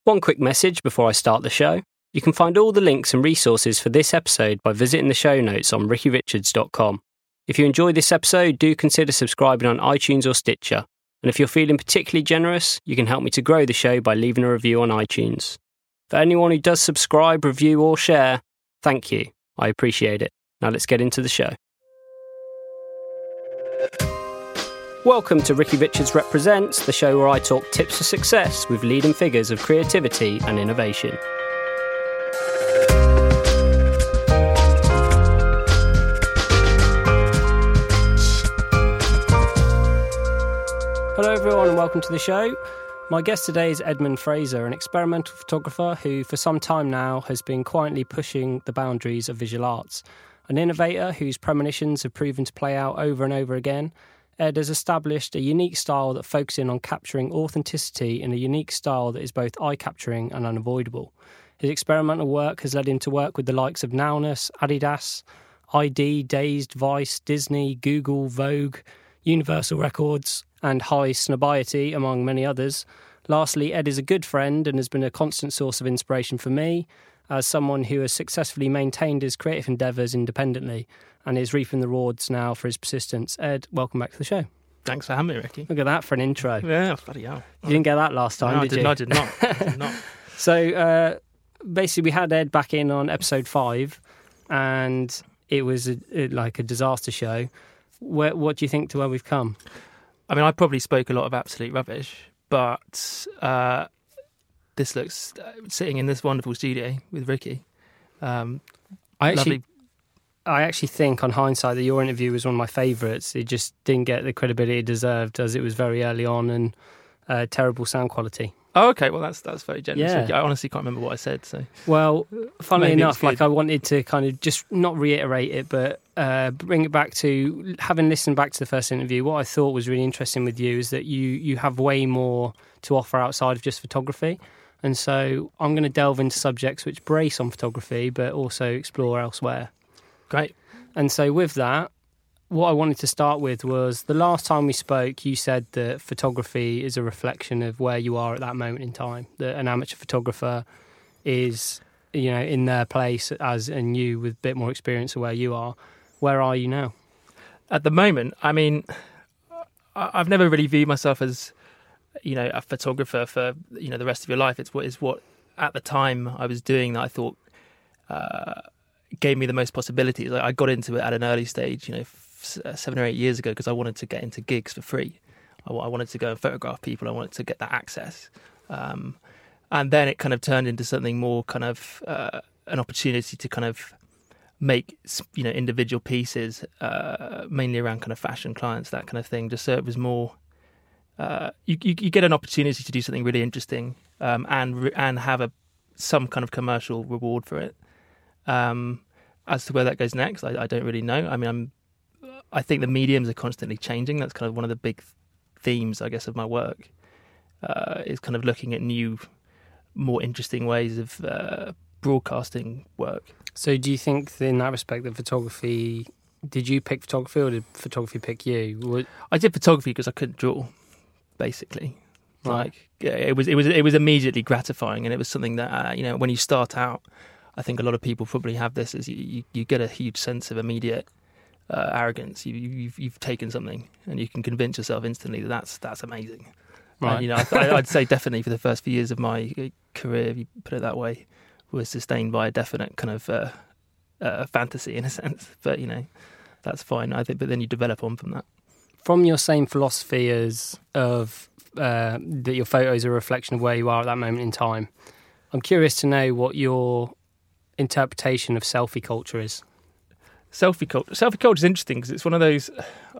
One quick message before I start the show. You can find all the links and resources for this episode by visiting the show notes on rickyrichards.com. If you enjoyed this episode, do consider subscribing on iTunes or Stitcher. And if you're feeling particularly generous, you can help me to grow the show by leaving a review on iTunes. For anyone who does subscribe, review or share, thank you. I appreciate it. Now let's get into the show. Welcome to Ricky Richards Represents, the show where I talk tips for success with leading figures of creativity and innovation. Hello everyone and welcome to the show. My guest today is Edmund Fraser, an experimental photographer who for some time now has been quietly pushing the boundaries of visual arts. An innovator whose premonitions have proven to play out over and over again, Ed has established a unique style that focuses on capturing authenticity in a unique style that is both eye-capturing and unavoidable. His experimental work has led him to work with the likes of Nowness, Adidas, ID, Dazed, Vice, Disney, Google, Vogue, Universal Records, and High Snobiety, among many others. Lastly, Ed is a good friend and has been a constant source of inspiration for me as someone who has successfully maintained his creative endeavours independently and is reaping the rewards now for his persistence. Ed, welcome back to the show. Thanks for having me, Ricky. Look at that for an intro. Yeah, bloody hell. You didn't get that last time, did you? I did not. So, basically, we had Ed back in on episode 5, and it was like a disaster show. What do you think to where we've come? I mean, I probably spoke a lot of absolute rubbish, but this looks sitting in this wonderful studio with Ricky. I actually think, on hindsight, that your interview was one of my favourites. It just didn't get the credibility it deserved, as it was very early on and terrible sound quality. Oh, okay. Well, that's very generous. Yeah. I honestly can't remember what I said. So, well, funnily Maybe enough, I wanted to kind of just not reiterate it, but bring it back to having listened back to the first interview. What I thought was really interesting with you is that you have way more to offer outside of just photography. And so I'm going to delve into subjects which brace on photography, but also explore elsewhere. Great. And so with that, what I wanted to start with was the last time we spoke, you said that photography is a reflection of where you are at that moment in time. That an amateur photographer is, in their place and you with a bit more experience of where you are. Where are you now? At the moment, I mean, I've never really viewed myself as, a photographer for, the rest of your life. It's what at the time I was doing that I thought gave me the most possibilities. I got into it at an early stage, 7 or 8 years ago, because I wanted to get into gigs for free. I wanted to go and photograph people. I wanted to get that access. And then it kind of turned into something more kind of an opportunity to kind of make, individual pieces, mainly around kind of fashion clients, that kind of thing. Just so it was more, you get an opportunity to do something really interesting and have some kind of commercial reward for it. As to where that goes next, I don't really know. I mean, I think the mediums are constantly changing. That's kind of one of the big themes, I guess, of my work, is kind of looking at new, more interesting ways of broadcasting work. So do you think in that respect that photography, did you pick photography or did photography pick you? I did photography because I couldn't draw, basically. Right. It was immediately gratifying, and it was something that, when you start out, I think a lot of people probably have this, is you get a huge sense of immediate arrogance. You've taken something, and you can convince yourself instantly that that's amazing. Right. And, I'd say definitely for the first few years of my career, if you put it that way, was sustained by a definite kind of fantasy in a sense. But that's fine. I think, but then you develop on from that. From your same philosophy as of that your photos are a reflection of where you are at that moment in time, I'm curious to know what your interpretation of selfie culture is. Selfie culture is interesting because it's one of those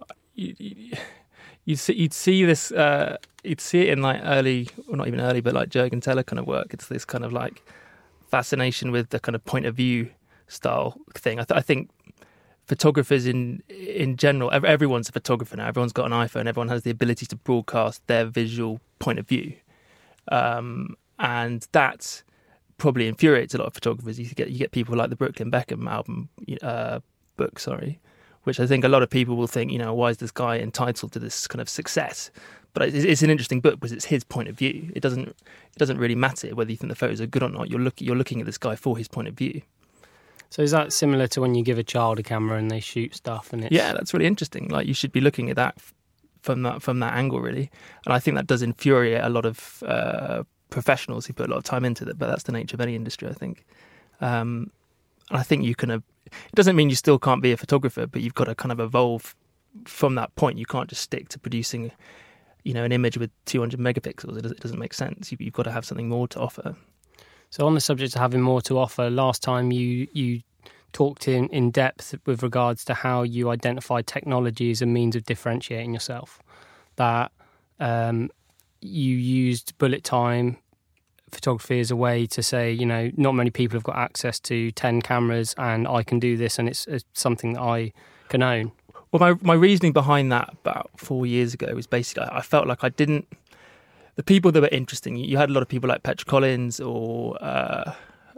you'd see this you'd see it in like early, or not even early, but like Jürgen Teller kind of work. It's this kind of like fascination with the kind of point of view style thing. I think photographers in general, everyone's a photographer now. Everyone's got an iPhone. Everyone has the ability to broadcast their visual point of view, and that probably infuriates a lot of photographers. You get people like the Brooklyn Beckham book, which I think a lot of people will think, why is this guy entitled to this kind of success? But it's an interesting book because it's his point of view. It doesn't really matter whether you think the photos are good or not. You're looking at this guy for his point of view. So is that similar to when you give a child a camera and they shoot stuff? And yeah, that's really interesting. Like, you should be looking at that from that angle, really. And I think that does infuriate a lot of professionals who put a lot of time into it. But that's the nature of any industry, I think. And I think you can. It doesn't mean you still can't be a photographer, but you've got to kind of evolve from that point. You can't just stick to producing, an image with 200 megapixels. It doesn't make sense. You've got to have something more to offer. So on the subject of having more to offer, last time you talked in depth with regards to how you identified technology as a means of differentiating yourself. That you used bullet time photography as a way to say, not many people have got access to 10 cameras and I can do this and it's something that I can own. Well, my reasoning behind that about 4 years ago was basically I felt like the people that were interesting, you had a lot of people like Petra Collins or, now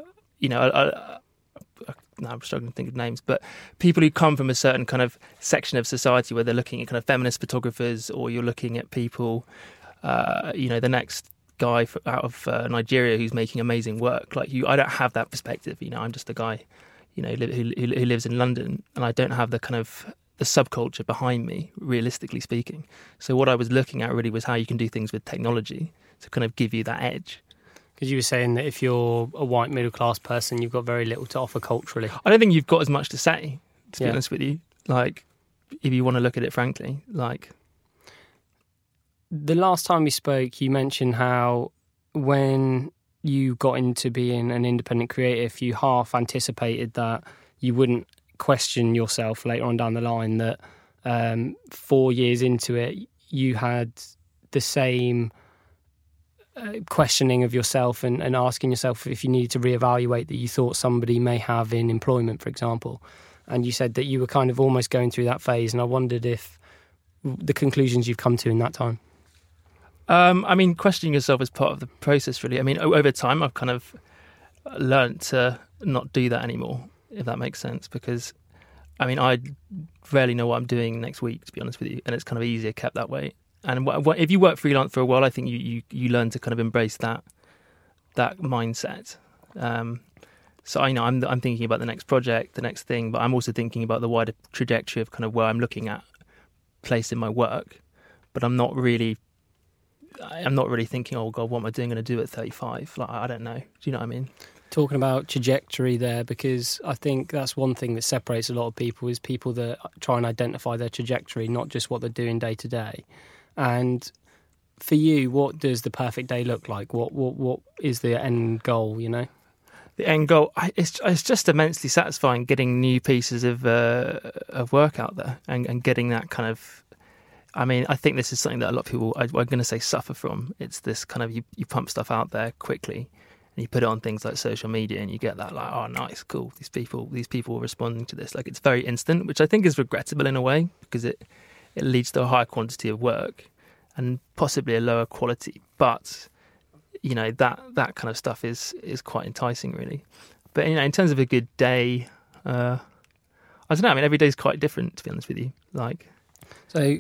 I'm struggling to think of names, but people who come from a certain kind of section of society where they're looking at kind of feminist photographers, or you're looking at people, the next guy out of Nigeria who's making amazing work. Like I don't have that perspective. I'm just a guy, who lives in London, and I don't have the kind of the subculture behind me, realistically speaking. So what I was looking at really was how you can do things with technology to kind of give you that edge. Because you were saying that if you're a white middle-class person, you've got very little to offer culturally. I don't think you've got as much to say, to be honest with you. Like, if you want to look at it frankly, like... The last time we spoke, you mentioned how when you got into being an independent creative, you half anticipated that you wouldn't question yourself later on down the line, that 4 years into it, you had the same questioning of yourself and asking yourself if you needed to reevaluate that you thought somebody may have in employment, for example. And you said that you were kind of almost going through that phase, and I wondered if the conclusions you've come to in that time. Questioning yourself is part of the process, really. Over time, I've kind of learned to not do that anymore, if that makes sense, because, I rarely know what I'm doing next week, to be honest with you, and it's kind of easier kept that way. And if you work freelance for a while, I think you learn to kind of embrace that mindset. So I'm thinking about the next project, the next thing, but I'm also thinking about the wider trajectory of kind of where I'm looking at placing my work. But I'm not really thinking, oh God, what am I going to do at 35? Like, I don't know. Do you know what I mean? Talking about trajectory there, because I think that's one thing that separates a lot of people, is people that try and identify their trajectory, not just what they're doing day to day. And for you, what does the perfect day look like? What is the end goal, The end goal, it's just immensely satisfying getting new pieces of work out there and getting that kind of... I think this is something that a lot of people, I'm going to say, suffer from. It's this kind of, you pump stuff out there quickly and you put it on things like social media and you get that like, oh, nice, cool, these people are responding to this. Like, it's very instant, which I think is regrettable in a way, because it leads to a higher quantity of work and possibly a lower quality. But, that kind of stuff is quite enticing, really. But, in terms of a good day, I don't know. Every day is quite different, to be honest with you. So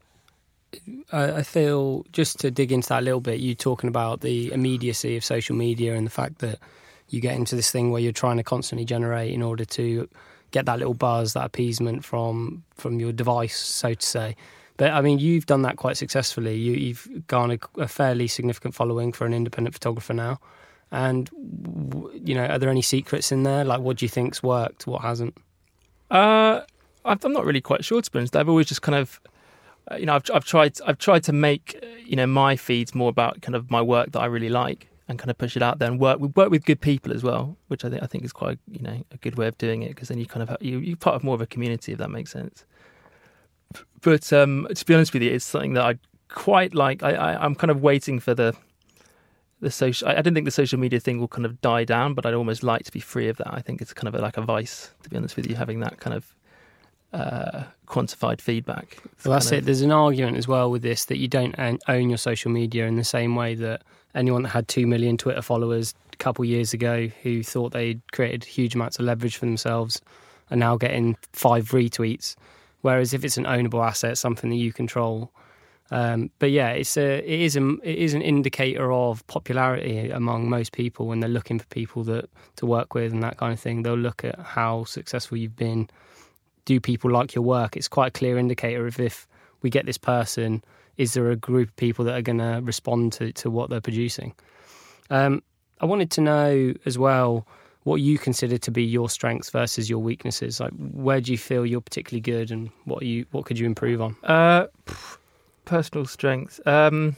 I feel, just to dig into that a little bit, you talking about the immediacy of social media and the fact that you get into this thing where you're trying to constantly generate in order to get that little buzz, that appeasement from your device, so to say. But you've done that quite successfully. You've garnered a fairly significant following for an independent photographer now. And, are there any secrets in there? Like, what do you think's worked? What hasn't? I'm not really quite sure, to be honest. I've always just kind of... I've tried to make my feeds more about kind of my work that I really like and kind of push it out there and work with good people as well, which I think is quite a good way of doing it, because then you kind of you're part of more of a community, if that makes sense. But to be honest with you, it's something that I quite like. I'm kind of waiting for the social. I don't think the social media thing will kind of die down, but I'd almost like to be free of that. I think it's kind of like a vice, to be honest with you, having that kind of quantified feedback. Well, that's it. There's an argument as well with this, that you don't own your social media in the same way that anyone that had 2 million Twitter followers a couple of years ago who thought they'd created huge amounts of leverage for themselves are now getting 5 retweets. Whereas if it's an ownable asset, something that you control, But yeah, it is an indicator of popularity among most people when they're looking for people to work with and that kind of thing. They'll look at how successful you've been. Do people like your work? It's quite a clear indicator of if we get this person, is there a group of people that are going to respond to what they're producing? I wanted to know as well what you consider to be your strengths versus your weaknesses. Like, where do you feel you're particularly good, and what could you improve on? Personal strengths. I don't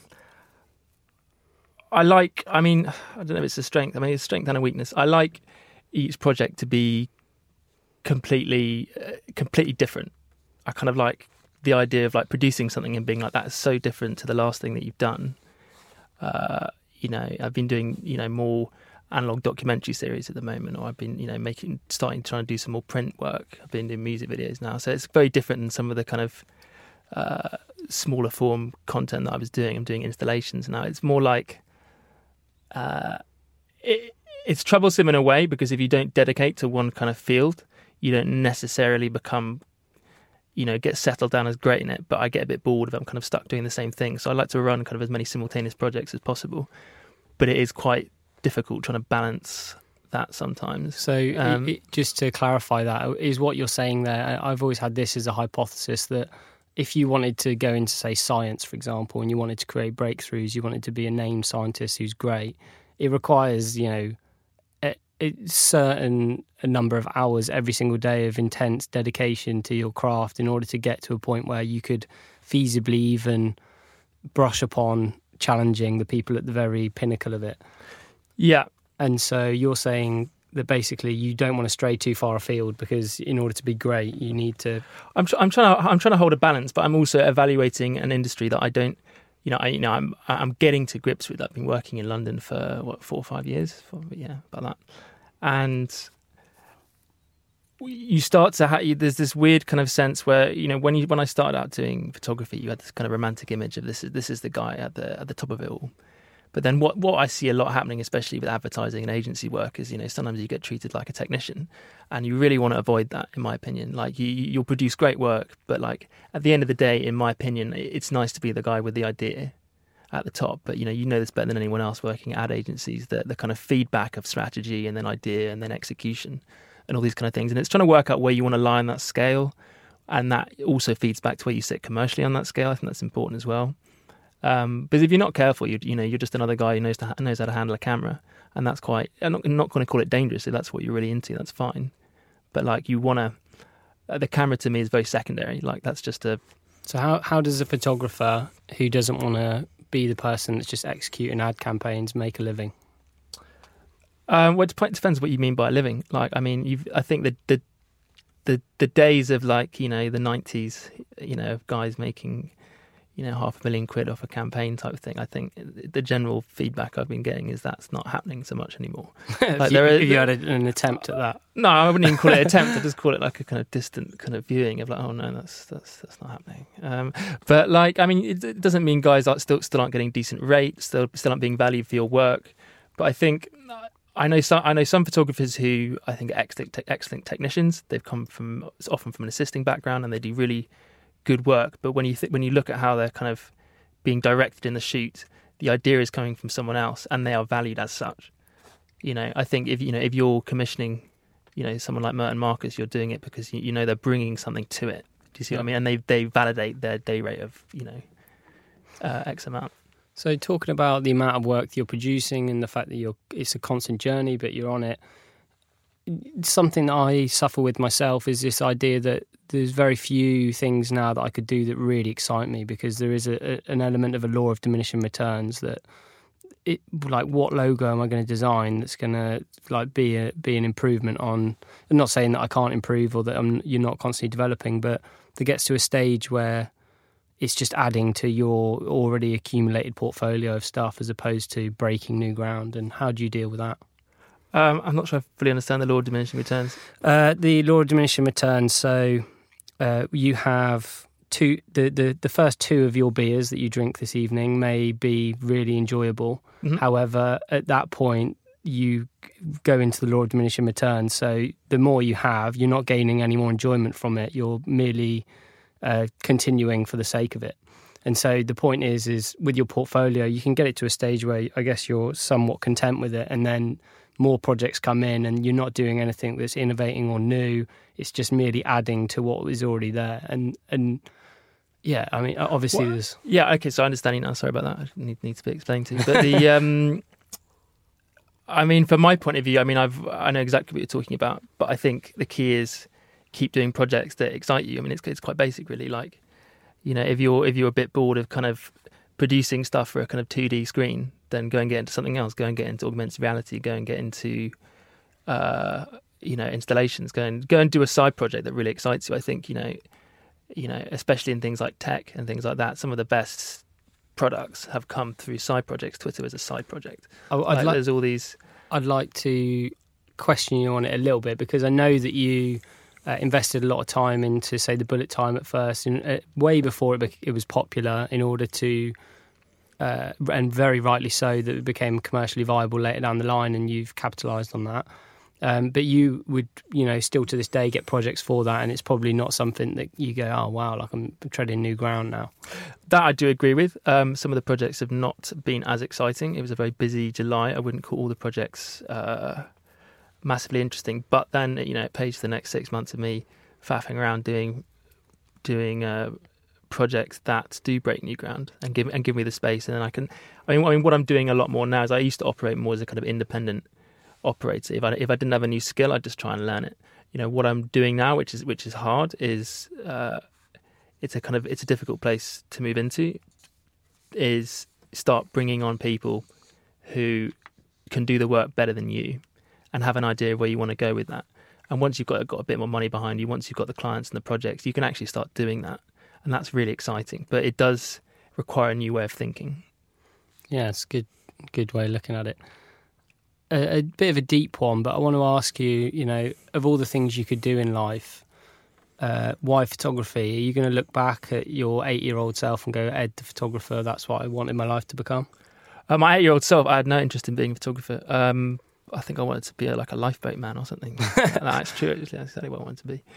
know if it's a strength. I mean, it's a strength and a weakness. I like each project to be completely different. I kind of like the idea of like producing something and being like, that's so different to the last thing that you've done. I've been doing, more analog documentary series at the moment, or I've been, trying to do some more print work. I've been doing music videos now. So it's very different than some of the kind of smaller form content that I was doing. I'm doing installations now. It's more like it's troublesome in a way, because if you don't dedicate to one kind of field, you don't necessarily become, get settled down as great in it. But I get a bit bored if I'm kind of stuck doing the same thing. So I like to run kind of as many simultaneous projects as possible. But it is quite difficult trying to balance that sometimes. So just to clarify that, is what you're saying there, I've always had this as a hypothesis that if you wanted to go into, say, science, for example, and you wanted to create breakthroughs, you wanted to be a named scientist who's great, it requires, a certain number of hours every single day of intense dedication to your craft in order to get to a point where you could feasibly even brush upon challenging the people at the very pinnacle of it. Yeah. And so you're saying that basically you don't want to stray too far afield, because in order to be great, you need to. I'm trying to hold a balance, but I'm also evaluating an industry that I don't. I'm getting to grips with. I've been working in London for 4 or 5 years. About that, and you start to there's this weird kind of sense where when I started out doing photography, you had this kind of romantic image of this is the guy at the top of it all. But then what I see a lot happening, especially with advertising and agency work, is sometimes you get treated like a technician, and you really want to avoid that, in my opinion. Like you'll produce great work, but like at the end of the day, in my opinion, it's nice to be the guy with the idea at the top. But you know this better than anyone else working at ad agencies, the kind of feedback of strategy and then idea and then execution and all these kind of things. And it's trying to work out where you want to lie on that scale, and that also feeds back to where you sit commercially on that scale. I think that's important as well. Because if you're not careful, you're just another guy who knows how to handle a camera, and that's quite. I'm not going to call it dangerous. If that's what you're really into, that's fine. But like you want to, the camera to me is very secondary. Like that's just a. So how does a photographer who doesn't want to be the person that's just executing ad campaigns make a living? Well, it depends what you mean by a living. Like, I mean, I think the days of like the 90s, of guys making. £500,000 off a campaign type of thing. I think the general feedback I've been getting is that's not happening so much anymore. Like you had an attempt at that? No, I wouldn't even call it an attempt. I just call it like a kind of distant kind of viewing of like, oh no, that's not happening. But like, I mean, it doesn't mean guys still aren't getting decent rates, still aren't being valued for your work. But I think I know some photographers who I think are excellent technicians. They've come often from an assisting background, and they do really good work. But when you look at how they're kind of being directed in the shoot, the idea is coming from someone else, and they are valued as such. I think if you're commissioning, someone like Merton Marcus, you're doing it because they're bringing something to it. Do you see what I mean? And they validate their day rate of X amount. So talking about the amount of work that you're producing and the fact that it's a constant journey, but you're on it. Something that I suffer with myself is this idea that there's very few things now that I could do that really excite me, because there is an element of a law of diminishing returns that like what logo am I going to design that's going to like be an improvement on. I'm not saying that I can't improve or that you're not constantly developing, but there gets to a stage where it's just adding to your already accumulated portfolio of stuff as opposed to breaking new ground. And how do you deal with that? I'm not sure I fully understand the law of diminishing returns. The law of diminishing returns. So you have the first 2 of your beers that you drink this evening may be really enjoyable. Mm-hmm. However, at that point, you go into the law of diminishing returns. So the more you have, you're not gaining any more enjoyment from it. You're merely continuing for the sake of it. And so the point is with your portfolio, you can get it to a stage where I guess you're somewhat content with it, and then more projects come in and you're not doing anything that's innovating or new. It's just merely adding to what is already there. And yeah, I mean, obviously there's... Yeah, okay, so I understand you now. Sorry about that. I need to be explained to you. But the... I mean, from my point of view, I mean, I know exactly what you're talking about, but I think the key is keep doing projects that excite you. I mean, it's quite basic, really. Like, you know, if you're a bit bored of kind of producing stuff for a kind of 2D screen, then go and get into something else. Go and get into augmented reality. Go and get into, installations. Go and do a side project that really excites you. I think, you know, especially in things like tech and things like that, some of the best products have come through side projects. Twitter was a side project. There's all these. I'd like to question you on it a little bit, because I know that you invested a lot of time into, say, the bullet time at first, and way before it was popular, in order to, and very rightly so, that it became commercially viable later down the line, and you've capitalised on that. But you would, you know, still to this day get projects for that, and it's probably not something that you go, oh wow, like I'm treading new ground now. That I do agree with. Some of the projects have not been as exciting. It was a very busy July. I wouldn't call all the projects massively interesting, but then, you know, it pays for the next 6 months of me faffing around doing projects that do break new ground and give me the space, and then I can. I mean, what I'm doing a lot more now is I used to operate more as a kind of independent operator. If I didn't have a new skill, I'd just try and learn it. You know, what I'm doing now, which is hard, is it's a difficult place to move into, is start bringing on people who can do the work better than you and have an idea of where you want to go with that. And once you've got a bit more money behind you, once you've got the clients and the projects, you can actually start doing that, and that's really exciting. But it does require a new way of thinking. Yeah, it's a good way of looking at it. A bit of a deep one, but I want to ask you, you know, of all the things you could do in life, why photography? Are you going to look back at your 8-year-old self and go, Ed, the photographer, that's what I wanted my life to become? My 8-year-old self, I had no interest in being a photographer. I think I wanted to be like a lifeboat man or something. That's true, actually. That's exactly what I wanted to be.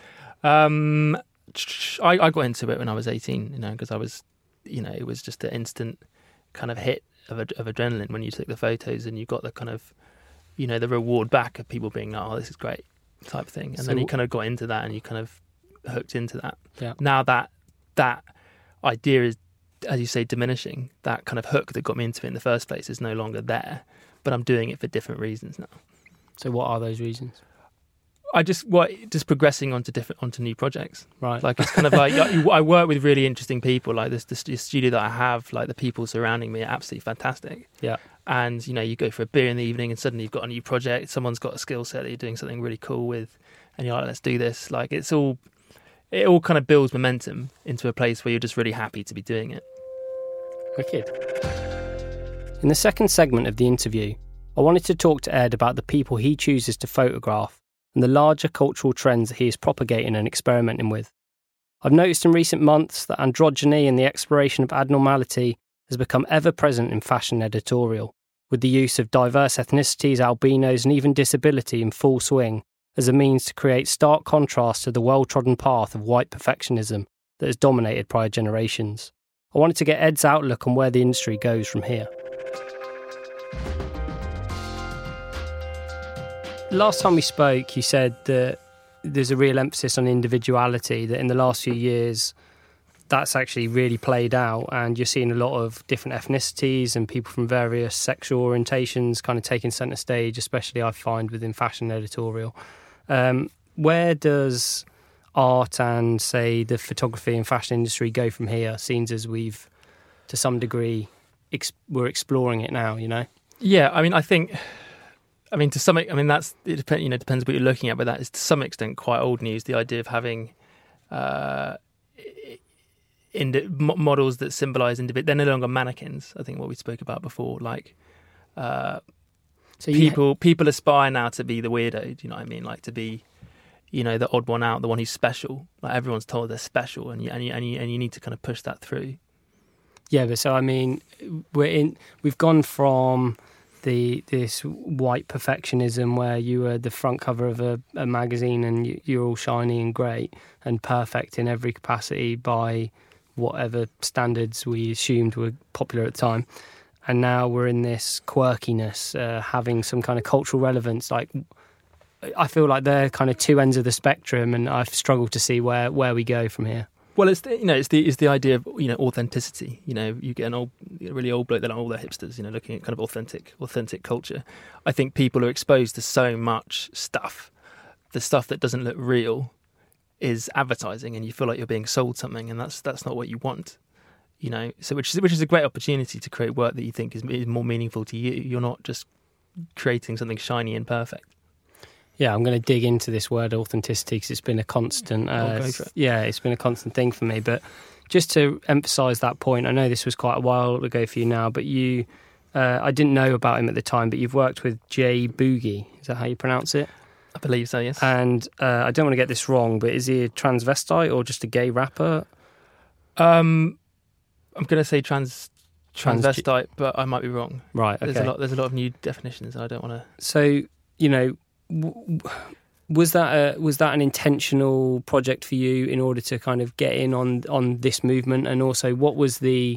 I got into it when I was 18, you know, because I was, you know, it was just an instant kind of hit of adrenaline when you took the photos and you got the kind of, you know, the reward back of people being like, oh, this is great type of thing. And then you kind of got into that and you kind of hooked into that. Yeah. Now that idea is, as you say, diminishing. That kind of hook that got me into it in the first place is no longer there, but I'm doing it for different reasons now. So what are those reasons? Just progressing onto new projects. Right. Like, it's kind of like, I work with really interesting people. Like the studio that I have, like the people surrounding me are absolutely fantastic. Yeah. And, you know, you go for a beer in the evening and suddenly you've got a new project. Someone's got a skill set that you're doing something really cool with, and you're like, let's do this. Like, it all kind of builds momentum into a place where you're just really happy to be doing it. Wicked. In the second segment of the interview, I wanted to talk to Ed about the people he chooses to photograph and the larger cultural trends that he is propagating and experimenting with. I've noticed in recent months that androgyny and the exploration of abnormality has become ever present in fashion editorial, with the use of diverse ethnicities, albinos and even disability in full swing as a means to create stark contrast to the well-trodden path of white perfectionism that has dominated prior generations. I wanted to get Ed's outlook on where the industry goes from here. Last time we spoke, you said that there's a real emphasis on individuality, that in the last few years that's actually really played out, and you're seeing a lot of different ethnicities and people from various sexual orientations kind of taking centre stage, especially I find within fashion editorial. Where does art and, say, the photography and fashion industry go from here, seeing as we've, to some degree, we're exploring it now, you know? Yeah, I mean, to some, that's, it depends, you know, depends what you're looking at, but that is to some extent quite old news. The idea of having models that symbolise individuals, they're no longer mannequins. I think what we spoke about before, like people aspire now to be the weirdo. Do you know what I mean? Like to be, you know, the odd one out, the one who's special. Like everyone's told they're special, and you need to kind of push that through. Yeah, but so I mean, we've gone from this white perfectionism where you were the front cover of a magazine and you're all shiny and great and perfect in every capacity by whatever standards we assumed were popular at the time. And now we're in this quirkiness, having some kind of cultural relevance. Like, I feel like they're kind of two ends of the spectrum, and I've struggled to see where we go from here. Well, it's the idea of authenticity. You get a really old bloke, they're like all the hipsters, looking at kind of authentic culture. I think people are exposed to so much stuff. The stuff that doesn't look real is advertising, and you feel like you're being sold something, and that's not what you want. So which is a great opportunity to create work that you think is more meaningful to you. You're not just creating something shiny and perfect. Yeah, I'm going to dig into this word authenticity because it's been a constant. It's been a constant thing for me. But just to emphasise that point, I know this was quite a while ago for you now, but you, I didn't know about him at the time, but you've worked with Jay Boogie. Is that how you pronounce it? I believe so, yes. And I don't want to get this wrong, but is he a transvestite or just a gay rapper? I'm going to say transvestite, but I might be wrong. Right. Okay. There's a lot of new definitions, and I don't want to. So was that an intentional project for you in order to kind of get in on this movement, and also what was the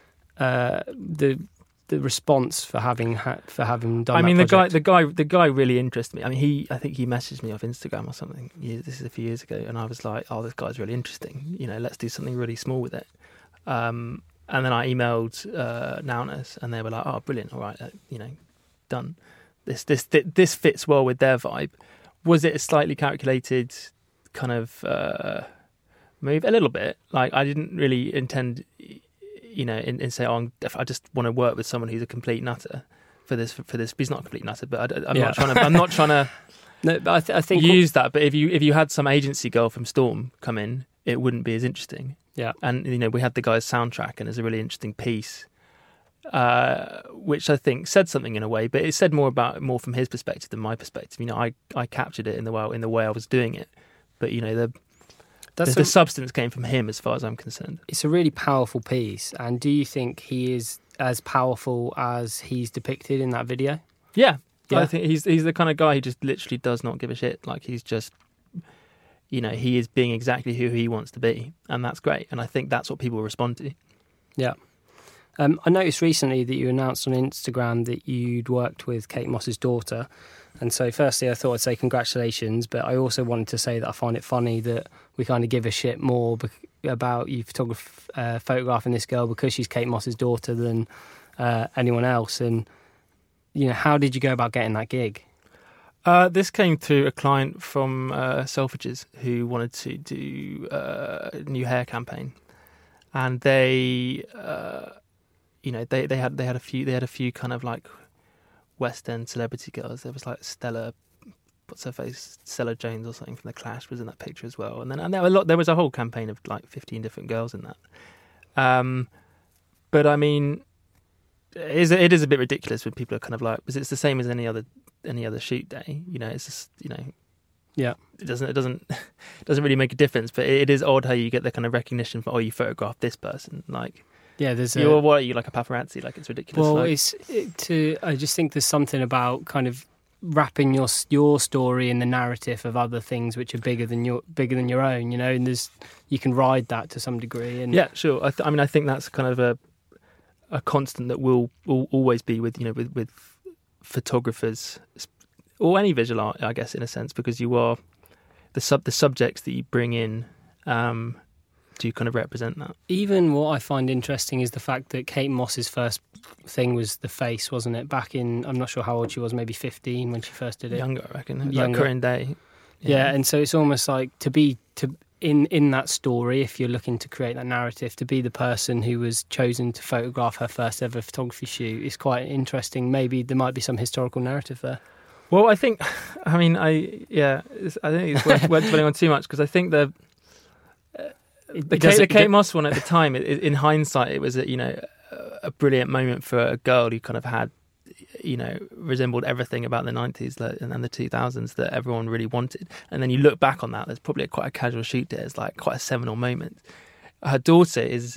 response for having done? I mean, the guy really interested me. I mean, I think he messaged me off Instagram or something. This is a few years ago, and I was like, "Oh, this guy's really interesting. Let's do something really small with it." And then I emailed Nowness, and they were like, "Oh, brilliant! All right, done. This fits well with their vibe." Was it a slightly calculated kind of move? A little bit. Like, I didn't really intend, in say, I just want to work with someone who's a complete nutter for this. He's not a complete nutter, but I'm not trying to. No, but I think use that. But if you had some agency girl from Storm come in, it wouldn't be as interesting. Yeah. And, we had the guy's soundtrack, and it's a really interesting piece, which I think said something in a way, but it said more from his perspective than my perspective. I captured it in the way I was doing it, but, the substance came from him as far as I'm concerned. It's a really powerful piece. And do you think he is as powerful as he's depicted in that video? Yeah. I think he's the kind of guy who just literally does not give a shit. Like, he's just... he is being exactly who he wants to be, and that's great. And I think that's what people respond to. Yeah. I noticed recently that you announced on Instagram that you'd worked with Kate Moss's daughter. And so firstly, I thought I'd say congratulations, but I also wanted to say that I find it funny that we kind of give a shit more about you photographing this girl because she's Kate Moss's daughter than anyone else. And, how did you go about getting that gig? This came through a client from Selfridges who wanted to do a new hair campaign, and they had a few kind of like West End celebrity girls. There was like Stella Jones or something from The Clash was in that picture as well, and there was a whole campaign of like 15 different girls in that. But I mean, it is a bit ridiculous when people are kind of like, because it's the same as any other shoot day. It's just, yeah, it doesn't really make a difference, but it is odd how you get the kind of recognition for, you photographed this person, like, yeah, what are you, like a paparazzi? Like, it's ridiculous. Well, I just think there's something about kind of wrapping your story in the narrative of other things which are bigger than your own, and you can ride that to some degree. And yeah, sure. I think that's kind of a constant that will always be with photographers or any visual art, I guess, in a sense, because you are the subjects that you bring in do kind of represent that. Even what I find interesting is the fact that Kate Moss's first thing was the face, wasn't it? Back in, I'm not sure how old she was, maybe 15 when she first did it. Younger, I reckon. Like current day. Yeah, and so it's almost like in that story, if you're looking to create that narrative, to be the person who was chosen to photograph her first ever photography shoot is quite interesting. Maybe there might be some historical narrative there. Well, I think think it's worth dwelling on too much, because I think the Kate Moss one at the time, in hindsight, it was a brilliant moment for a girl who kind of had, resembled everything about the 90s and the 2000s that everyone really wanted. And then you look back on that, there's probably quite a casual shoot there. It's like quite a seminal moment. Her daughter is,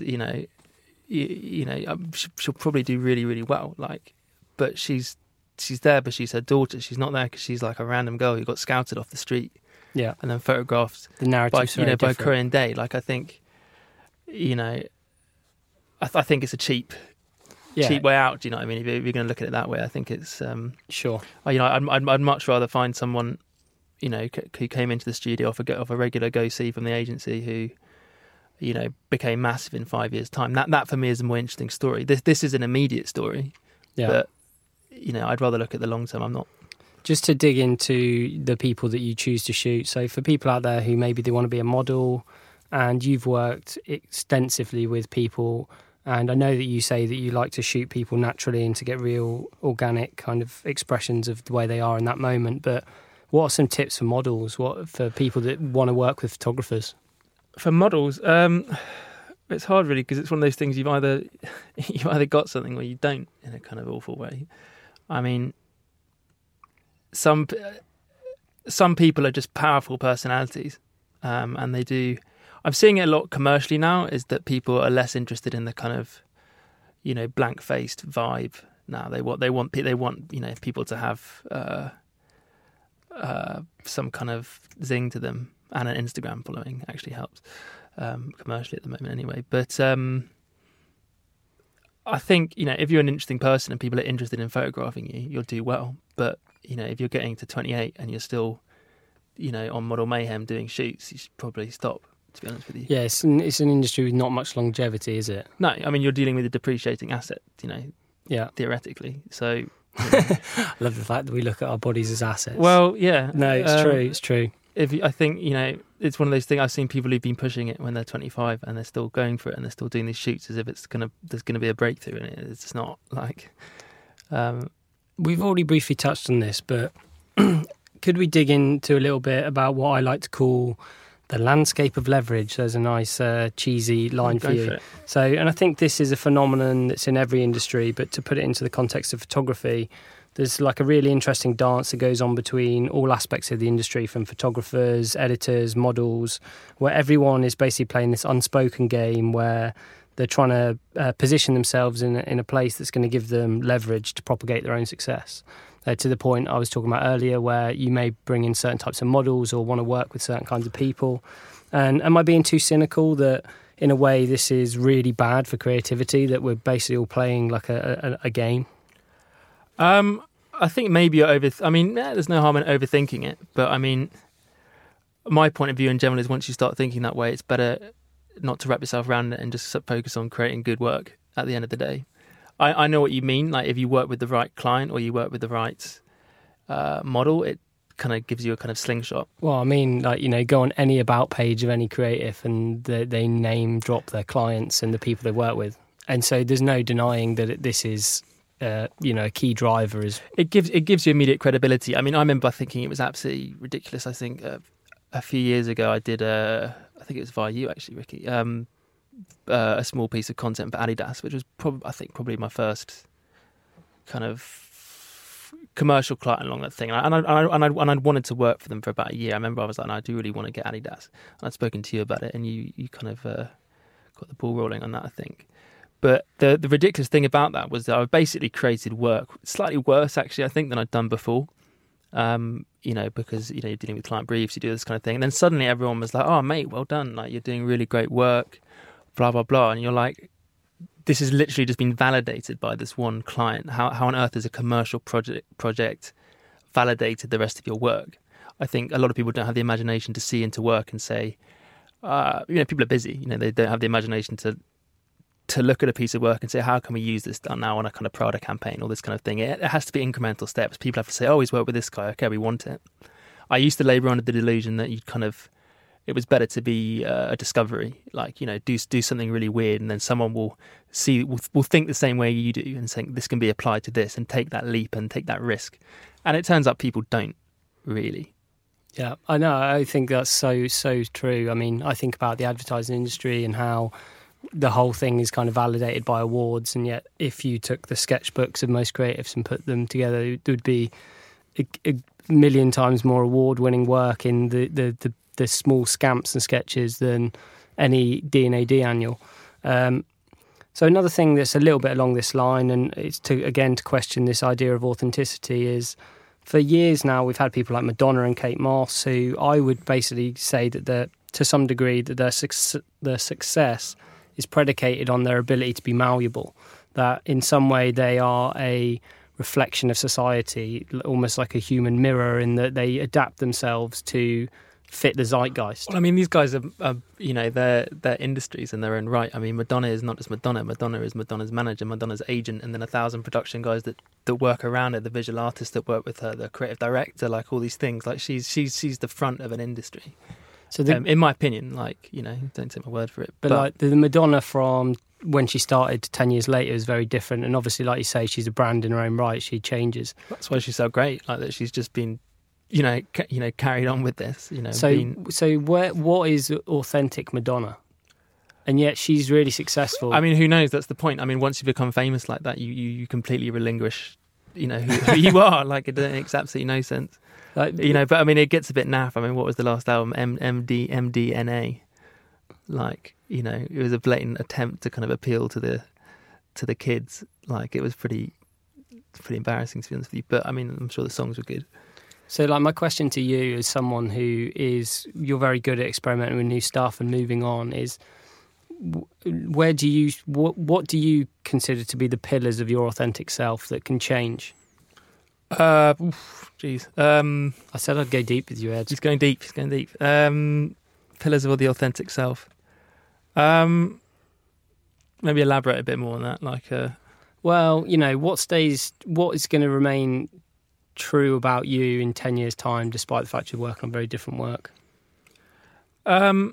she'll probably do really, really well. Like, but she's there, but she's her daughter. She's not there because she's like a random girl who got scouted off the street. Yeah, and then photographed the narrative by current day. Like, I think I think it's a cheap way out. Do you know what I mean? If you're going to look at it that way, I think it's sure. I'd much rather find someone who came into the studio off a regular go-see from the agency who became massive in 5 years' time. That for me is a more interesting story. This is an immediate story, but I'd rather look at the long term. I'm not. Just to dig into the people that you choose to shoot. So for people out there who maybe they want to be a model, and you've worked extensively with people, and I know that you say that you like to shoot people naturally and to get real organic kind of expressions of the way they are in that moment. But what are some tips for models? What for people that want to work with photographers? For models, it's hard really, because it's one of those things you've either got something or you don't, in a kind of awful way. I mean, some people are just powerful personalities, and they do. I'm seeing it a lot commercially now. Is that people are less interested in the kind of, blank-faced vibe now. They want people to have some kind of zing to them, and an Instagram following actually helps commercially at the moment, anyway. But I think if you're an interesting person and people are interested in photographing you, you'll do well. But if you're getting to 28 and you're still, on Model Mayhem doing shoots, you should probably stop, to be honest with you. Yeah, it's an industry with not much longevity, is it? No, I mean, you're dealing with a depreciating asset, Yeah. Theoretically. So... I love the fact that we look at our bodies as assets. Well, yeah. No, it's true. I think, it's one of those things. I've seen people who've been pushing it when they're 25 and they're still going for it and they're still doing these shoots as if there's going to be a breakthrough in it. It's not like... We've already briefly touched on this, but could we dig into a little bit about what I like to call the landscape of leverage? There's a nice cheesy line for you. So, and I think this is a phenomenon that's in every industry, but to put it into the context of photography, there's like a really interesting dance that goes on between all aspects of the industry, from photographers, editors, models, where everyone is basically playing this unspoken game where they're trying to position themselves in a place that's going to give them leverage to propagate their own success. To the point I was talking about earlier, where you may bring in certain types of models or want to work with certain kinds of people. And am I being too cynical that, in a way, this is really bad for creativity, that we're basically all playing like a game? I think maybe you're there's no harm in overthinking it. But, I mean, my point of view in general is once you start thinking that way, it's better not to wrap yourself around it and just focus on creating good work at the end of the day. I know what you mean. Like, if you work with the right client or you work with the right model, it kind of gives you a kind of slingshot. Well, I mean, go on any about page of any creative and they name drop their clients and the people they work with. And so there's no denying that this is, a key driver. It gives you immediate credibility. I mean, I remember thinking it was absolutely ridiculous. I think a few years ago I did I think it was via you actually, Ricky, a small piece of content for Adidas, which was probably my first kind of commercial client along that thing. And I'd wanted to work for them for about a year. I remember I was like, no, I do really want to get Adidas. And I'd spoken to you about it, and you kind of got the ball rolling on that, I think. But the ridiculous thing about that was that I basically created work slightly worse, actually, I think, than I'd done before. Because you're dealing with client briefs, you do this kind of thing, and then suddenly everyone was like, "Oh, mate, well done! Like, you're doing really great work." Blah blah blah, and you're like, "This has literally just been validated by this one client. How on earth has a commercial project validated the rest of your work?" I think a lot of people don't have the imagination to see into work and say, people are busy. They don't have the imagination to look at a piece of work and say, how can we use this done now on a kind of Prada campaign, or this kind of thing. It has to be incremental steps. People have to say, oh, he's worked with this guy. Okay, we want it. I used to labour under the delusion that it was better to be a discovery, like, do something really weird, and then someone will think the same way you do and think this can be applied to this, and take that leap and take that risk. And it turns out people don't really. Yeah, I know. I think that's so true. I mean, I think about the advertising industry and how the whole thing is kind of validated by awards, and yet if you took the sketchbooks of most creatives and put them together, it would be a million times more award-winning work in the small scamps and sketches than any D&AD annual. So another thing that's a little bit along this line, and it's to question this idea of authenticity, is for years now we've had people like Madonna and Kate Moss, who I would basically say that to some degree that their success is predicated on their ability to be malleable, that in some way they are a reflection of society, almost like a human mirror, in that they adapt themselves to fit the zeitgeist. Well, I mean, these guys are they're industries in their own right. I mean, Madonna is not just Madonna. Madonna is Madonna's manager, Madonna's agent, and then 1,000 production guys that work around her, the visual artists that work with her, the creative director, like all these things. Like she's the front of an industry. So in my opinion, like, don't take my word for it. But like the Madonna from when she started 10 years later is very different. And obviously, like you say, she's a brand in her own right. She changes. That's why she's so great. Like that, she's just been, carried on with this. So what is authentic Madonna? And yet she's really successful. I mean, who knows? That's the point. I mean, once you become famous like that, you completely relinquish, who you are. Like it makes absolutely no sense. But I mean, it gets a bit naff. I mean, what was the last album? MDNA. Like, it was a blatant attempt to kind of appeal to the kids. Like, it was pretty embarrassing, to be honest with you. But I mean, I'm sure the songs were good. So, like, my question to you, as someone you're very good at experimenting with new stuff and moving on, is what do you consider to be the pillars of your authentic self that can change? Jeez. I said I'd go deep with you, Ed. He's going deep. Pillars of the authentic self. Maybe elaborate a bit more on that. Like, well, what is going to remain true about you in 10 years' time, despite the fact you're working on very different work? I'm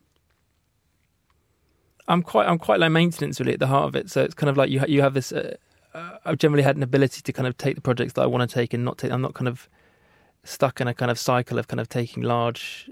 quite low maintenance, really, at the heart of it. So it's kind of like you have this. I've generally had an ability to kind of take the projects that I want to take and not take. I'm not kind of stuck in a kind of cycle of kind of taking large.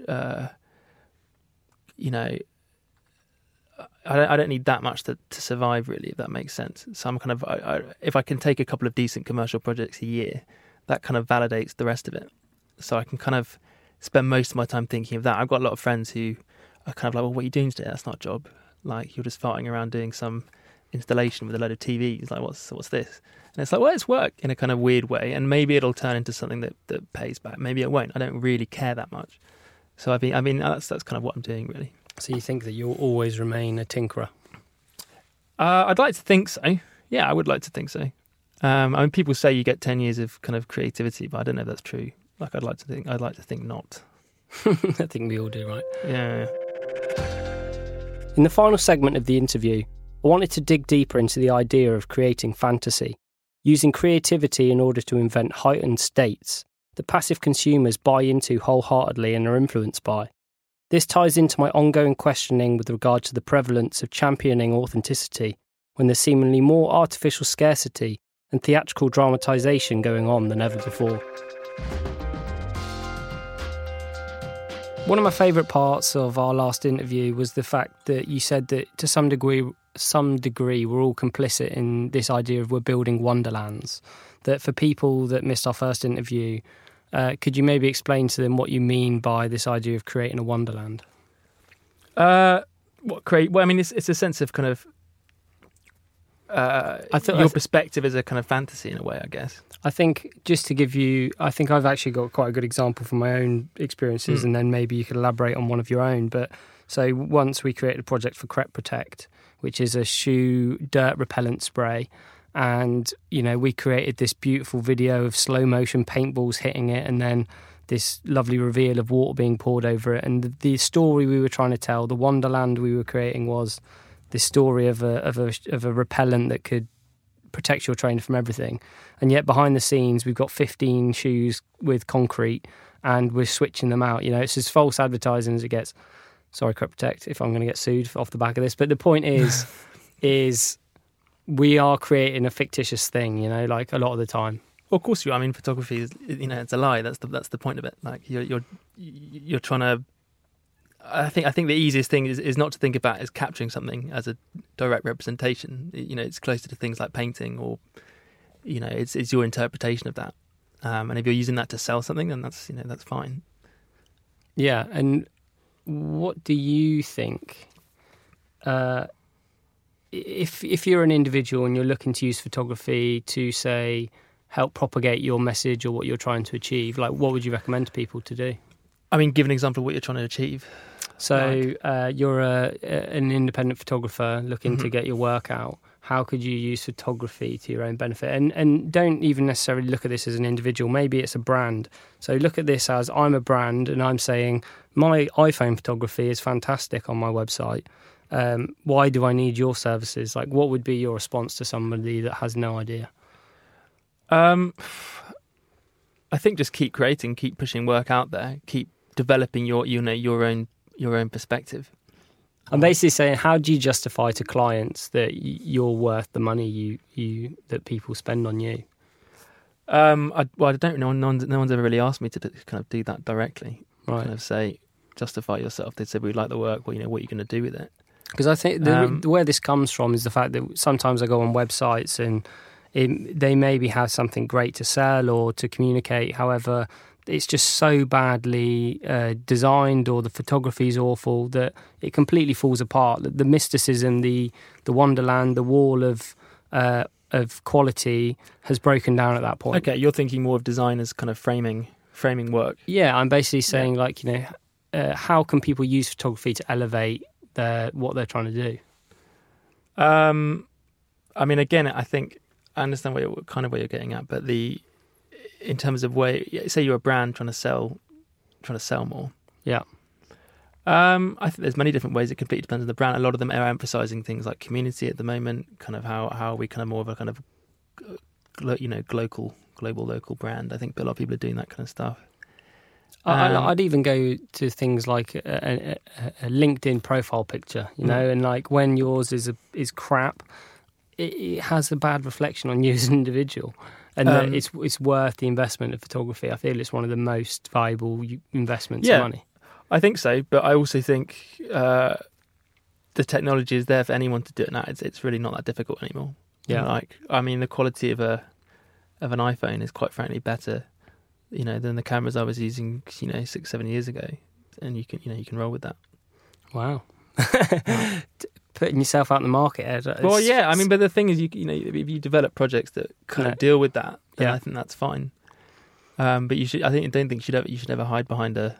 I don't need that much to survive, really, if that makes sense. So I'm kind of, if I can take a couple of decent commercial projects a year, that kind of validates the rest of it. So I can kind of spend most of my time thinking of that. I've got a lot of friends who are kind of like, well, what are you doing today? That's not a job. Like, you're just farting around doing some installation with a load of TVs. Like, what's this? And it's like, well, it's work in a kind of weird way, and maybe it'll turn into something that pays back. Maybe it won't. I don't really care that much. So I mean, that's kind of what I'm doing, really. So you think that you'll always remain a tinkerer? I'd like to think so. Yeah, I would like to think so. I mean, people say you get 10 years of kind of creativity, but I don't know if that's true. Like, I'd like to think not. I think we all do, right? Yeah. In the final segment of the interview, I wanted to dig deeper into the idea of creating fantasy, using creativity in order to invent heightened states that passive consumers buy into wholeheartedly and are influenced by. This ties into my ongoing questioning with regard to the prevalence of championing authenticity when there's seemingly more artificial scarcity and theatrical dramatisation going on than ever before. One of my favourite parts of our last interview was the fact that you said that to some degree we're all complicit in this idea of we're building wonderlands. That for people that missed our first interview, could you maybe explain to them what you mean by this idea of creating a wonderland? Well, I mean, it's a sense of kind of your perspective as a kind of fantasy in a way, I guess. I think just to give you, I think I've actually got quite a good example from my own experiences, and then maybe you could elaborate on one of your own. But so once we created a project for Crep Protect, which is a shoe dirt repellent spray. And, we created this beautiful video of slow motion paintballs hitting it and then this lovely reveal of water being poured over it. And the story we were trying to tell, the wonderland we were creating, was this story of a repellent that could protect your trainer from everything. And yet behind the scenes, we've got 15 shoes with concrete and we're switching them out. It's as false advertising as it gets. Sorry, Crep Protect, if I'm going to get sued off the back of this. But the point is we are creating a fictitious thing, like a lot of the time. Well, of course you are. I mean, photography is, it's a lie. That's the point of it. Like you're trying to. I think the easiest thing is not to think about as capturing something as a direct representation. It's closer to things like painting, or it's your interpretation of that. And if you're using that to sell something, then that's fine. Yeah, and what do you think? If you're an individual and you're looking to use photography to, say, help propagate your message or what you're trying to achieve, like, what would you recommend to people to do? I mean, give an example of what you're trying to achieve. So you're an independent photographer looking to get your work out. How could you use photography to your own benefit? And don't even necessarily look at this as an individual. Maybe it's a brand. So look at this as I'm a brand and I'm saying my iPhone photography is fantastic on my website. Why do I need your services? Like, what would be your response to somebody that has no idea? I think just keep creating, keep pushing work out there, keep developing your own perspective. I'm basically saying, how do you justify to clients that you're worth the money you that people spend on you? I don't know. No one's ever really asked me to kind of do that directly. Right. Kind of say, justify yourself. They said, we like the work. Well, what are you going to do with it? Because I think where this comes from is the fact that sometimes I go on websites and they maybe have something great to sell or to communicate. However, it's just so badly designed, or the photography is awful, that it completely falls apart. The mysticism, the wonderland, the wall of quality has broken down at that point. Okay, you're thinking more of design as kind of framing work. Yeah, I'm basically saying how can people use photography to elevate what they're trying to do? I mean, again, I think I understand where you're getting at, but in terms of say you're a brand trying to sell more. Yeah. I think there's many different ways. It completely depends on the brand. A lot of them are emphasizing things like community at the moment, kind of how we kind of more of a kind of global local brand. I think a lot of people are doing that kind of stuff. I'd even go to things like a LinkedIn profile picture, and like when yours is crap, it has a bad reflection on you as an individual. And it's worth the investment of photography. I feel it's one of the most valuable investments of money. I think so, but I also think the technology is there for anyone to do it now. It's really not that difficult anymore. Yeah. The quality of an iPhone is quite frankly better, than the cameras I was using, 6-7 years ago, and you can roll with that. Wow. Putting yourself out in the market, Ed. Well, yeah. I mean, but the thing is, if you develop projects that kind of deal with that, then I think that's fine. But you should. I don't think you should ever hide behind a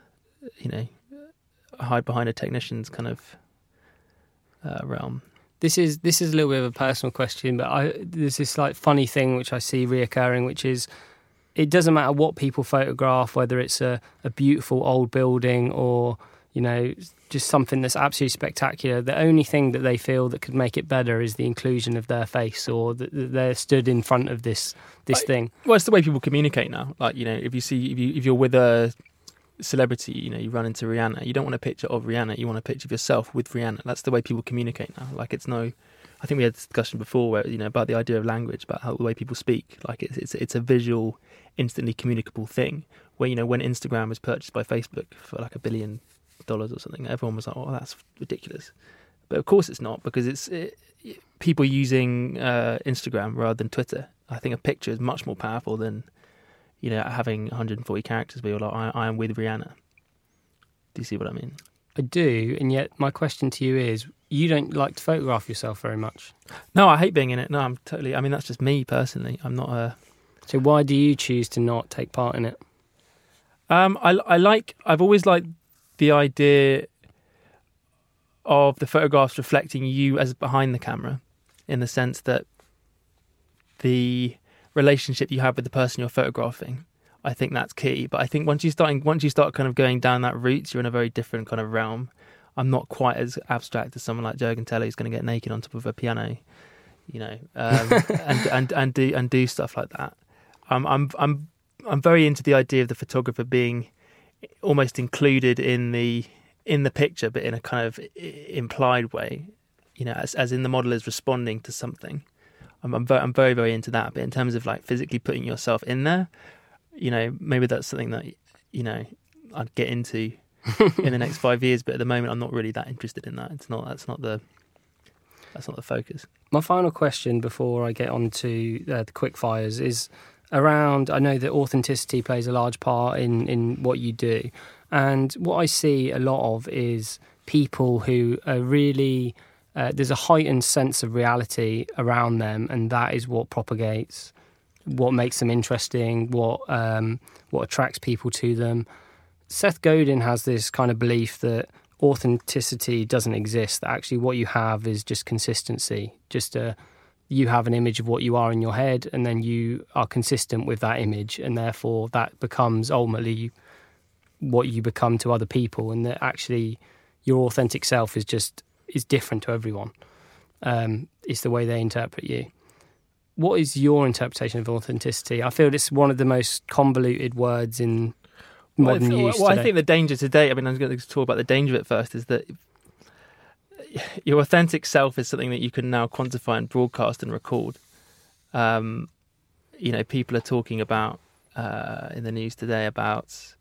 technician's kind of realm. This is a little bit of a personal question, but there's this like funny thing which I see reoccurring, which is it doesn't matter what people photograph, whether it's a beautiful old building or just something that's absolutely spectacular. The only thing that they feel that could make it better is the inclusion of their face, or that they're stood in front of this thing. Well, it's the way people communicate now. Like, if you're with a celebrity, you run into Rihanna, you don't want a picture of Rihanna, you want a picture of yourself with Rihanna. That's the way people communicate now. Like, I think we had a discussion before where, about the idea of language, about how the way people speak. Like, it's a visual, instantly communicable thing. Where, when Instagram was purchased by Facebook for like $1 billion or something, everyone was like, "Oh, that's ridiculous." But of course it's not, because it's people using Instagram rather than Twitter. I think a picture is much more powerful than having 140 characters where you're like, I am with Rihanna. Do you see what I mean? I do, and yet my question to you is, you don't like to photograph yourself very much. No, I hate being in it. No, I'm totally. I mean, that's just me personally. I'm not a. So why do you choose to not take part in it? I've always liked the idea of the photographs reflecting you as behind the camera, in the sense that the relationship you have with the person you're photographing, I think that's key. But I think once you start kind of going down that route, you're in a very different kind of realm. I'm not quite as abstract as someone like Jürgen Teller, who's going to get naked on top of a piano, and do stuff like that. I'm very into the idea of the photographer being almost included in the picture, but in a kind of implied way, as in the model is responding to something. I'm very, very into that. But in terms of like physically putting yourself in there, maybe that's something that I'd get into in the next 5 years. But at the moment, I'm not really that interested in that. That's not the focus. My final question before I get on to the quick fires is around, I know that authenticity plays a large part in what you do. And what I see a lot of is people who are really, there's a heightened sense of reality around them, and that is what propagates, what makes them interesting, what attracts people to them. Seth Godin has this kind of belief that authenticity doesn't exist, that actually what you have is just consistency. You have an image of what you are in your head, and then you are consistent with that image, and therefore that becomes ultimately what you become to other people, and that actually your authentic self is different to everyone. It's the way they interpret you. What is your interpretation of authenticity? I feel it's one of the most convoluted words in modern use today. I think the danger today, I mean, I'm going to talk about the danger of it first, is that your authentic self is something that you can now quantify and broadcast and record. People are talking about, in the news today, about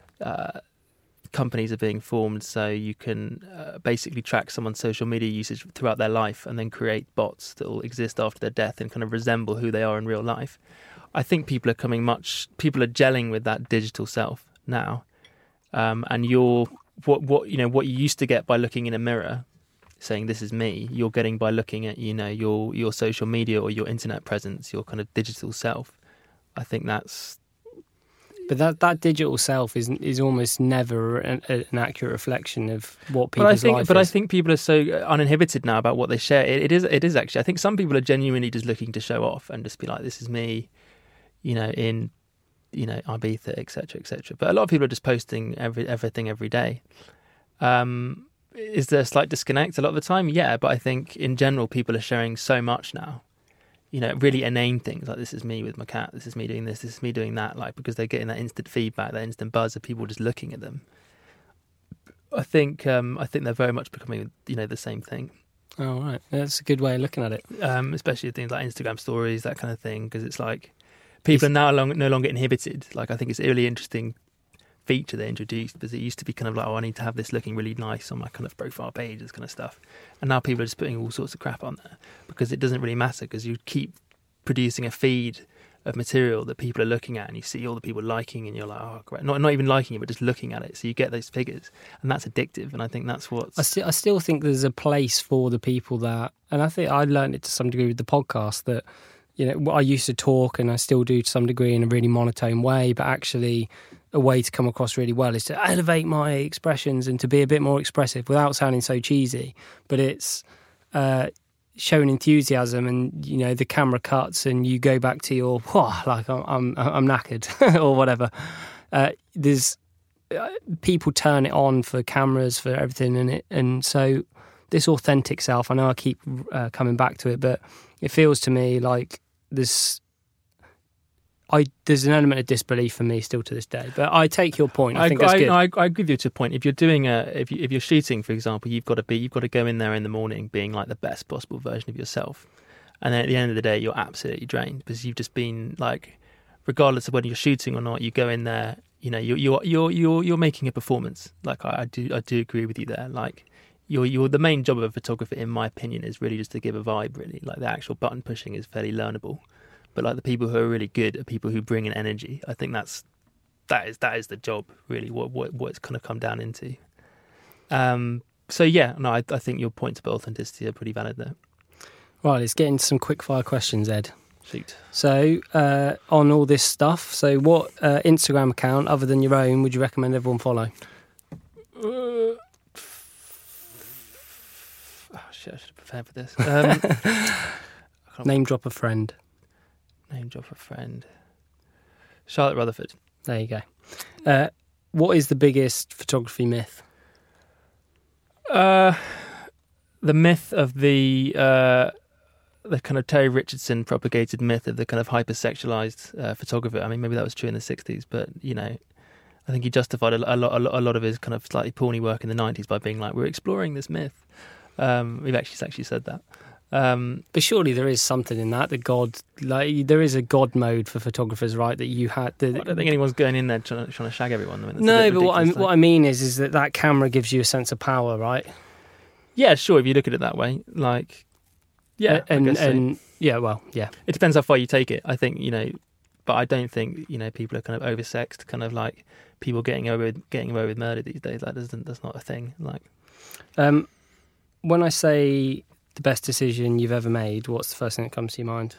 companies are being formed so you can basically track someone's social media usage throughout their life and then create bots that will exist after their death and kind of resemble who they are in real life. I think people are gelling with that digital self now, and what you used to get by looking in a mirror, saying this is me, you're getting by looking at your social media or your internet presence, your kind of digital self. I think that's. But that digital self is almost never an accurate reflection of what people's life is. But I think people are so uninhibited now about what they share. It is actually. I think some people are genuinely just looking to show off and just be like, this is me, in Ibiza, etc., etc. But a lot of people are just posting everything every day. Is there a slight disconnect a lot of the time? Yeah, but I think in general people are sharing so much now. Really inane things like this is me with my cat, this is me doing this is me doing that, like because they're getting that instant feedback, that instant buzz of people just looking at them. I think they're very much becoming the same thing. Oh right, that's a good way of looking at it. Especially things like Instagram stories, that kind of thing, because it's like people are now no longer inhibited. Like I think it's a really interesting feature they introduced, because it used to be kind of like, I need to have this looking really nice on my kind of profile page, this kind of stuff, and now people are just putting all sorts of crap on there because it doesn't really matter, because you keep producing a feed of material that people are looking at and you see all the people liking and you're like, oh great, not even liking it but just looking at it, so you get those figures, and that's addictive. And I think that's what I still think there's a place for the people that, and I think I learned it to some degree with the podcast, that I used to talk, and I still do to some degree, in a really monotone way, but actually a way to come across really well is to elevate my expressions and to be a bit more expressive without sounding so cheesy. But it's showing enthusiasm, and the camera cuts and you go back to your like I'm knackered or whatever. There's people turn it on for cameras, for everything in it, and so this authentic self, I know I keep coming back to it, but it feels to me like there's an element of disbelief for me still to this day. But I take your point. I think that's good. I agree with you to a point. If you're doing if you're shooting, for example, you've got to go in there in the morning being like the best possible version of yourself, and then at the end of the day, you're absolutely drained because you've just been like, regardless of whether you're shooting or not, you go in there. You're making a performance. Like I do agree with you there. Like you're the main job of a photographer, in my opinion, is really just to give a vibe. Really, like the actual button pushing is fairly learnable. But like the people who are really good are people who bring in energy. I think that is the job, really, what it's kind of come down into. So yeah, no, I think your points about authenticity are pretty valid there. Right, let's get into some quick fire questions, Ed. Shoot. So on all this stuff, so what Instagram account other than your own would you recommend everyone follow? Shit, I should have prepared for this. Name drop a friend. Name drop a friend. Charlotte Rutherford. There you go. What is the biggest photography myth? The myth of the kind of Terry Richardson propagated myth of the kind of hypersexualized photographer. I mean, maybe that was true in the 60s, but I think he justified a lot of his kind of slightly porny work in the 90s by being like, we're exploring this myth. We've actually said that. But surely there is something in that. There is a God mode for photographers, right? That you had. I don't think anyone's going in there trying to shag everyone. I mean, no, but what I mean is that camera gives you a sense of power, right? Yeah, sure. If you look at it that way, like, yeah, and yeah, well, yeah. It depends how far you take it. I think but I don't think people are kind of oversexed, kind of like people getting away with murder these days. Like, that's not a thing. Like, when I say the best decision you've ever made, what's the first thing that comes to your mind?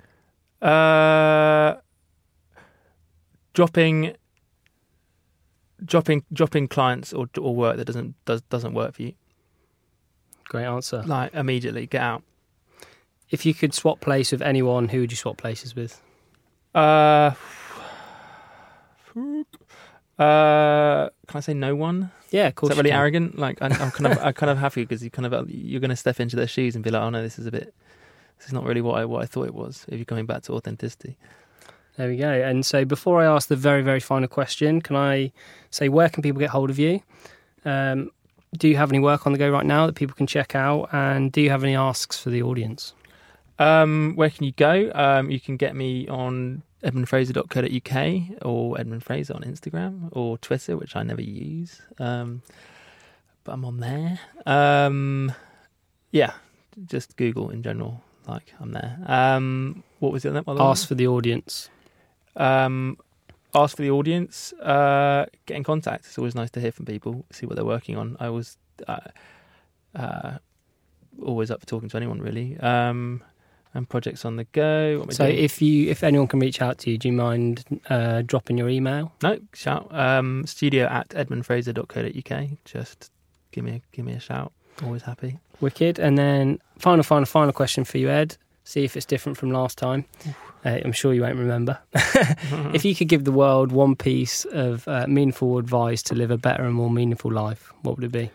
Dropping dropping clients or work that doesn't work for you. Great answer. Like immediately get out. If you could swap place with anyone, who would you swap places with? Can I say no one? Yeah, of course. Is that really arrogant? Like I'm kind of happy because you're going to step into their shoes and be like, oh no, this is not really what I thought it was. If you're coming back to authenticity. There we go. And so before I ask the very, very final question, can I say where can people get hold of you? Do you have any work on the go right now that people can check out? And do you have any asks for the audience? Where can you go? You can get me on edmundfraser.co.uk or Edmund Fraser on Instagram or Twitter, which I never use. But I'm on there. Yeah, just Google in general. Like, I'm there. What was it? Ask for the audience. Ask for the audience. Get in contact. It's always nice to hear from people, see what they're working on. I was always up for talking to anyone, really. And projects on the go. So if anyone can reach out to you, do you mind dropping your email? No, shout. studio@edmundfraser.co.uk. Just give me a shout. Always happy. Wicked. And then final question for you, Ed. See if it's different from last time. I'm sure you won't remember. If you could give the world one piece of meaningful advice to live a better and more meaningful life, what would it be?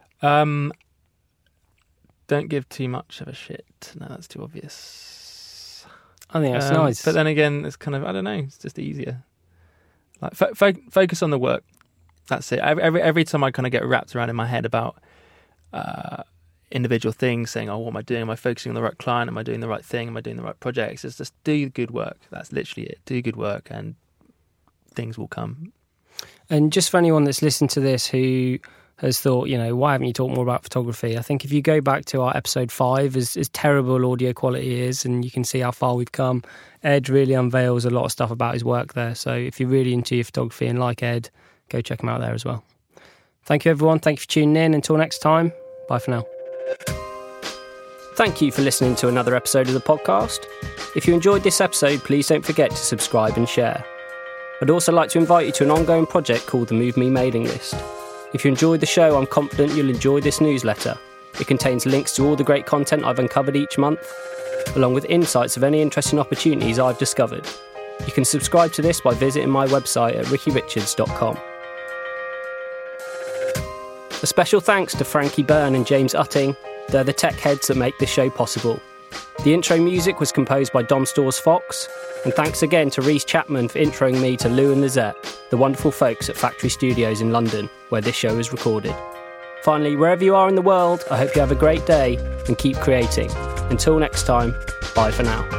Don't give too much of a shit. No, that's too obvious. I think that's nice. But then again, it's kind of, I don't know, it's just easier. Like focus on the work. That's it. Every time I kind of get wrapped around in my head about individual things, saying, oh, what am I doing? Am I focusing on the right client? Am I doing the right thing? Am I doing the right projects? It's just do good work. That's literally it. Do good work and things will come. And just for anyone that's listened to this who has thought, why haven't you talked more about photography? I think if you go back to our episode 5, as terrible audio quality is, and you can see how far we've come, Ed really unveils a lot of stuff about his work there. So if you're really into your photography and like Ed, go check him out there as well. Thank you, everyone. Thank you for tuning in. Until next time, bye for now. Thank you for listening to another episode of the podcast. If you enjoyed this episode, please don't forget to subscribe and share. I'd also like to invite you to an ongoing project called the Move Me mailing list. If you enjoyed the show, I'm confident you'll enjoy this newsletter. It contains links to all the great content I've uncovered each month, along with insights of any interesting opportunities I've discovered. You can subscribe to this by visiting my website at rickyrichards.com. A special thanks to Frankie Byrne and James Utting. They're the tech heads that make this show possible. The intro music was composed by Dom Stores Fox, and thanks again to Reece Chapman for introing me to Lou and Lizette, the wonderful folks at Factory Studios in London, where this show is recorded. Finally, wherever you are in the world, I hope you have a great day and keep creating. Until next time, bye for now.